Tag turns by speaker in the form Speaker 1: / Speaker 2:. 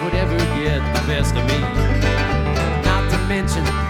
Speaker 1: would ever get the best of me. Not to mention